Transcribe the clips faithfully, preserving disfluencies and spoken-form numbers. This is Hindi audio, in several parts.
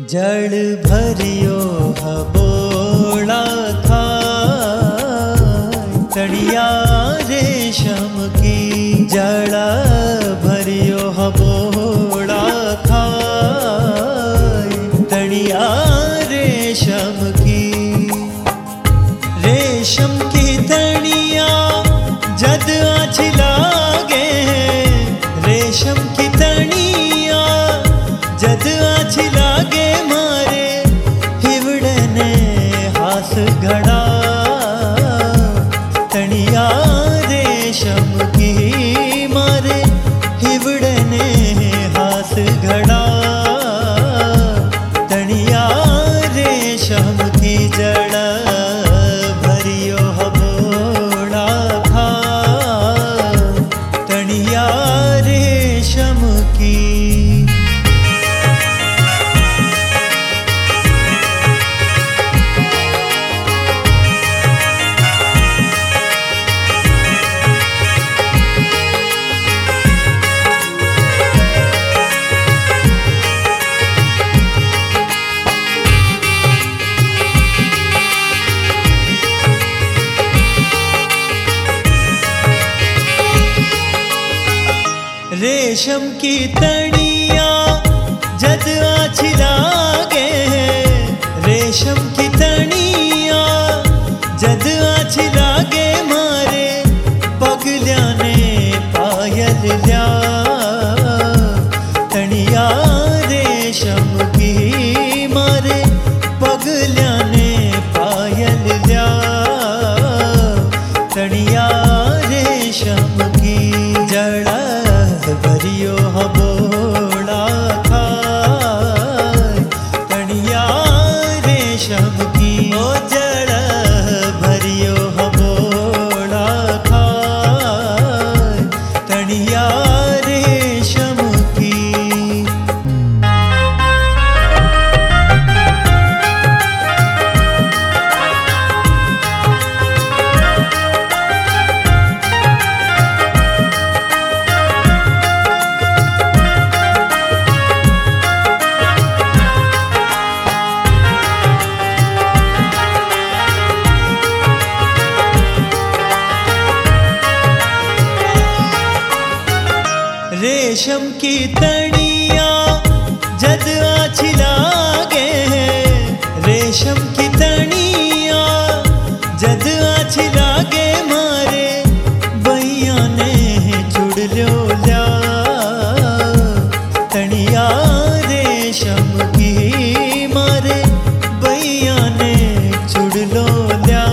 जड़ भरियो हबोड़ा खाय तड़िया रेशम की। जड़ भरियो हबोड़ा खाय तड़िया रेशम की। रेशम की तड़िया जद आछी लागे, रेशम की तड़िया जद आछी लागे मारे हिवड़ने हाथ घड़ा। तड़िया रेशम की मारे हिवड़ने हाथ घड़ा। तड़िया रेशम की जड़ भरियो हबोड़ा खाय तड़िया रेशम की। रेशम की तड़िया जद आछी लागे, रेशम की तड़िया जद आछी लागे मारे पगलिया ने पायल लिया। तड़िया रेशम की मारे पगलिया ने पायल लिया। तड़िया रेशम की जड़ भरियो हबोड़ा खाय तड़िया रेशम की। ओ जड़ भरियो हबोड़ा खाय तड़िया रेशम की। रेशम की तड़िया जद आछी लागे, रेशम की तड़िया जद आछी लागे मारे भैया ने जुड़ लो लिया। तड़िया रेशम की मारे भैया ने जुड़ लो लिया।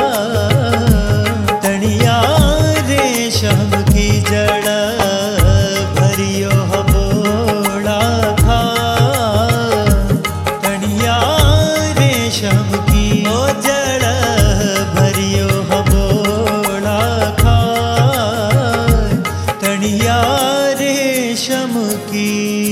तड़िया रेशम की जड़ भरियो हबोड़ा खाय तड़िया रेशम की। ओ जड़ भरियो हबोड़ा खाय तड़िया रेशम की।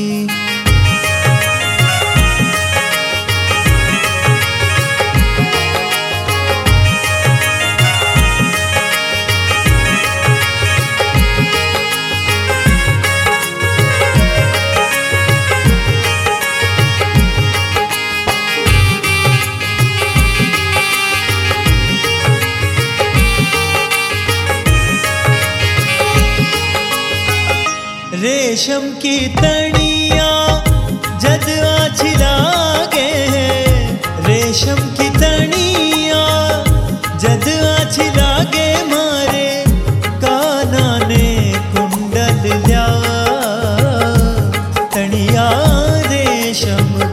रेशम की तड़िया जद आछी लागे, रेशम की तड़िया जद आछी लागे मारे काना ने कुंडल लिया। तड़िया रेशम